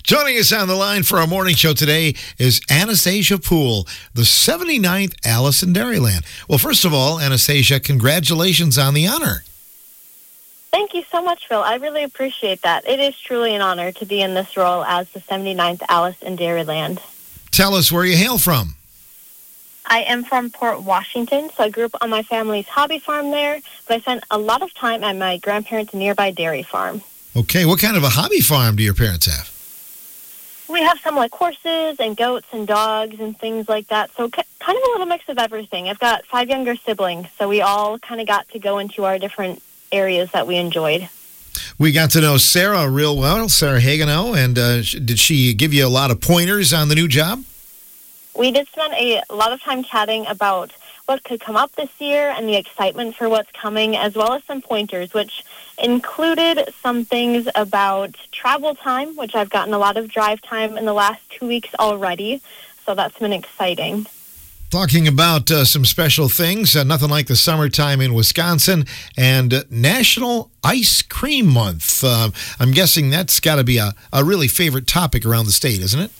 Joining us on the line for our morning show today is Anastasia Poole, the 79th Alice in Dairyland. Well, first of all, Anastasia, congratulations on the honor. Thank you so much, Phil. I really appreciate that. It is truly an honor to be in this role as the 79th Alice in Dairyland. Tell us where you hail from. I am from Port Washington, so I grew up on my family's hobby farm there, but I spent a lot of time at my grandparents' nearby dairy farm. Okay, what kind of a hobby farm do your parents have? We have some like horses and goats and dogs and things like that, so kind of a little mix of everything. I've got 5 younger siblings, so we all kind of got to go into our different areas that we enjoyed. We got to know Sarah real well, Sarah Hagenow, and did she give you a lot of pointers on the new job? We did spend a lot of time chatting about what could come up this year and the excitement for what's coming, as well as some pointers, which included some things about travel time, which I've gotten a lot of drive time in the last 2 weeks already, so that's been exciting. Talking about some special things, nothing like the summertime in Wisconsin, and National Ice Cream Month. I'm guessing that's got to be a really favorite topic around the state, isn't it?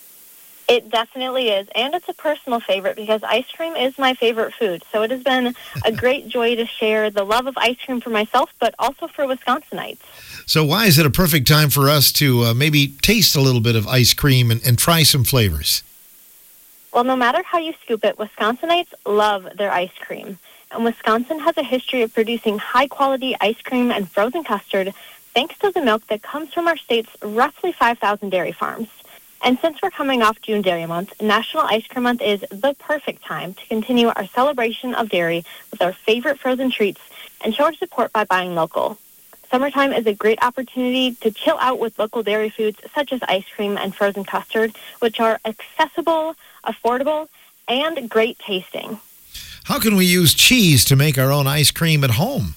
It definitely is, and it's a personal favorite because ice cream is my favorite food. So it has been a great joy to share the love of ice cream for myself, but also for Wisconsinites. So why is it a perfect time for us to maybe taste a little bit of ice cream and try some flavors? Well, no matter how you scoop it, Wisconsinites love their ice cream. And Wisconsin has a history of producing high-quality ice cream and frozen custard thanks to the milk that comes from our state's roughly 5,000 dairy farms. And since we're coming off June Dairy Month, National Ice Cream Month is the perfect time to continue our celebration of dairy with our favorite frozen treats and show our support by buying local. Summertime is a great opportunity to chill out with local dairy foods such as ice cream and frozen custard, which are accessible, affordable, and great tasting. How can we use cheese to make our own ice cream at home?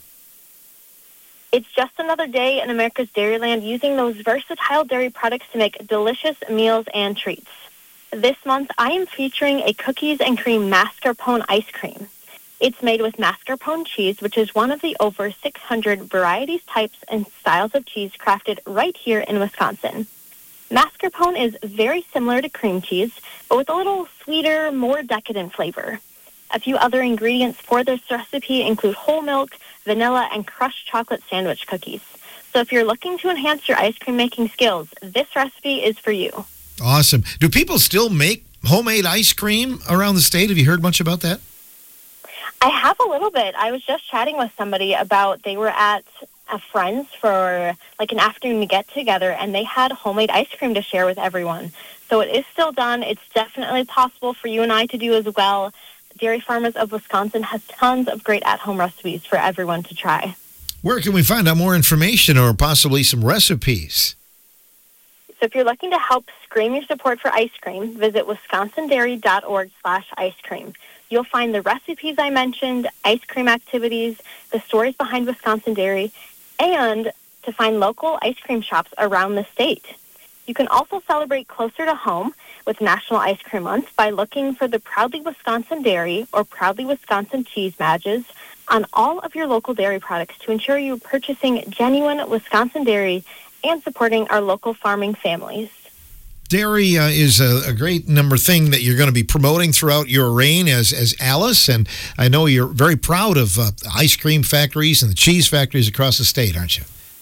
It's just another day in America's Dairyland using those versatile dairy products to make delicious meals and treats. This month, I am featuring a cookies and cream mascarpone ice cream. It's made with mascarpone cheese, which is one of the over 600 varieties, types, and styles of cheese crafted right here in Wisconsin. Mascarpone is very similar to cream cheese, but with a little sweeter, more decadent flavor. A few other ingredients for this recipe include whole milk, vanilla, and crushed chocolate sandwich cookies. So if you're looking to enhance your ice cream making skills, this recipe is for you. Awesome. Do people still make homemade ice cream around the state? Have you heard much about that? I have a little bit. I was just chatting with somebody about they were at a friend's for like an afternoon get together, and they had homemade ice cream to share with everyone. So it is still done. It's definitely possible for you and I to do as well. Dairy Farmers of Wisconsin has tons of great at-home recipes for everyone to try. Where can we find out more information or possibly some recipes? So if you're looking to help scream your support for ice cream, visit wisconsindairy.org/ice cream. You'll find the recipes I mentioned, ice cream activities, the stories behind Wisconsin dairy, and to find local ice cream shops around the state. You can also celebrate closer to home with National Ice Cream Month by looking for the Proudly Wisconsin Dairy or Proudly Wisconsin Cheese badges on all of your local dairy products to ensure you're purchasing genuine Wisconsin dairy and supporting our local farming families. Dairy is a great thing that you're going to be promoting throughout your reign as Alice, and I know you're very proud of the ice cream factories and the cheese factories across the state, aren't you?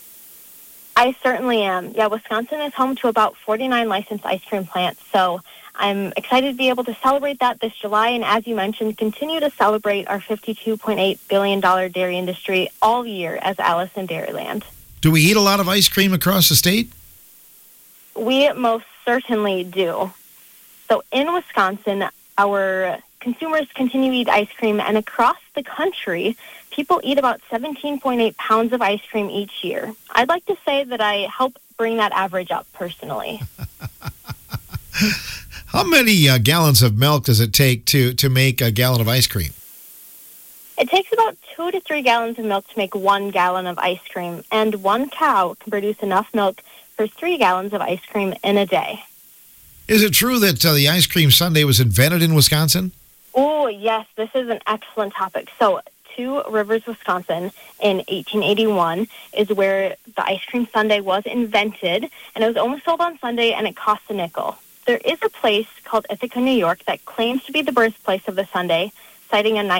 I certainly am. Yeah, Wisconsin is home to about 49 licensed ice cream plants, so I'm excited to be able to celebrate that this July, and as you mentioned, continue to celebrate our $52.8 billion dairy industry all year as Alice in Dairyland. Do we eat a lot of ice cream across the state? We most certainly do. So in Wisconsin, our consumers continue to eat ice cream, and across the country, people eat about 17.8 pounds of ice cream each year. I'd like to say that I help bring that average up personally. How many gallons of milk does it take to make a gallon of ice cream? It takes about 2 to 3 gallons of milk to make 1 gallon of ice cream, and one cow can produce enough milk for 3 gallons of ice cream in a day. Is it true that the ice cream sundae was invented in Wisconsin? Oh, yes, this is an excellent topic. So to Rivers, Wisconsin in 1881 is where the ice cream sundae was invented, and it was only sold on Sunday, and it cost a nickel. There is a place called Ithaca, New York, that claims to be the birthplace of the sundae, citing a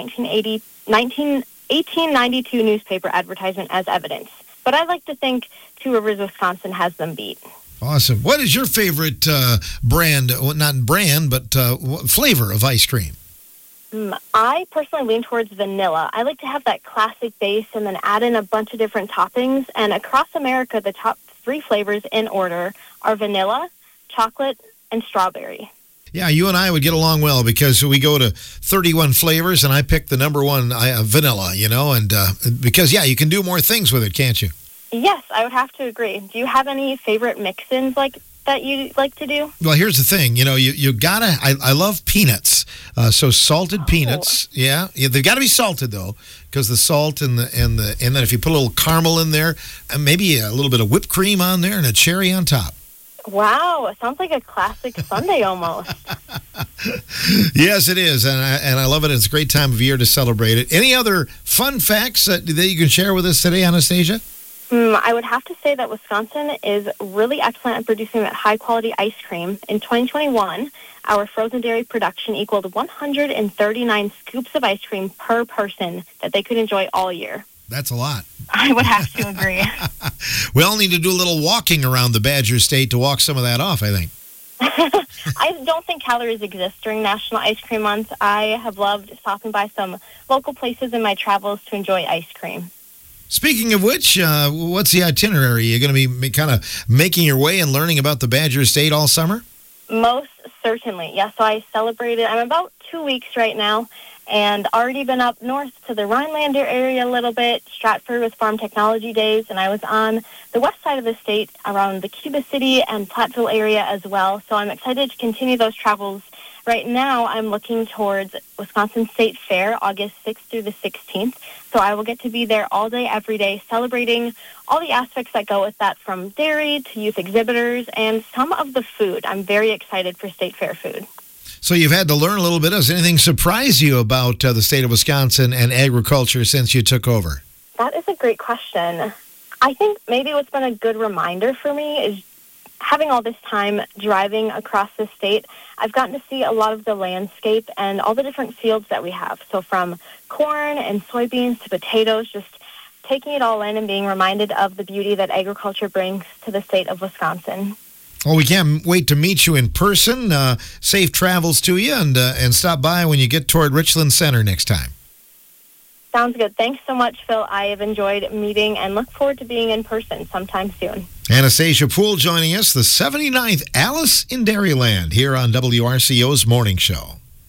1892 newspaper advertisement as evidence. But I like to think Two Rivers, Wisconsin has them beat. Awesome. What is your favorite brand, well, not brand, but flavor of ice cream? I personally lean towards vanilla. I like to have that classic base and then add in a bunch of different toppings. And across America, the top 3 flavors in order are vanilla, chocolate, and strawberry. Yeah, you and I would get along well because we go to 31 flavors, and I pick the number one, vanilla, and because, you can do more things with it, can't you? Yes, I would have to agree. Do you have any favorite mix-ins that you like to do? Well, here's the thing. You gotta. I love peanuts. So salted peanuts. Yeah, they've got to be salted though, because the salt and then if you put a little caramel in there, and maybe a little bit of whipped cream on there, and a cherry on top. Wow, it sounds like a classic sundae almost. Yes, it is, and I love it. It's a great time of year to celebrate it. Any other fun facts that you can share with us today, Anastasia? I would have to say that Wisconsin is really excellent at producing that high-quality ice cream. In 2021, our frozen dairy production equaled 139 scoops of ice cream per person that they could enjoy all year. That's a lot. I would have to agree. We all need to do a little walking around the Badger State to walk some of that off, I think. I don't think calories exist during National Ice Cream Month. I have loved stopping by some local places in my travels to enjoy ice cream. Speaking of which, what's the itinerary? You're going to be kind of making your way and learning about the Badger State all summer? Most certainly, yes. So I celebrated, I'm about 2 weeks right now, and already been up north to the Rhinelander area a little bit. Stratford was Farm Technology Days, and I was on the west side of the state around the Cuba City and Platteville area as well. So I'm excited to continue those travels. Right now, I'm looking towards Wisconsin State Fair, August 6th through the 16th. So I will get to be there all day, every day, celebrating all the aspects that go with that, from dairy to youth exhibitors and some of the food. I'm very excited for State Fair food. So you've had to learn a little bit. Does anything surprise you about the state of Wisconsin and agriculture since you took over? That is a great question. I think maybe what's been a good reminder for me is having all this time driving across the state. I've gotten to see a lot of the landscape and all the different fields that we have. So from corn and soybeans to potatoes, just taking it all in and being reminded of the beauty that agriculture brings to the state of Wisconsin. Well, we can't wait to meet you in person. Safe travels to you, and stop by when you get toward Richland Center next time. Sounds good. Thanks so much, Phil. I have enjoyed meeting and look forward to being in person sometime soon. Anastasia Poole joining us, the 79th Alice in Dairyland, here on WRCO's Morning Show.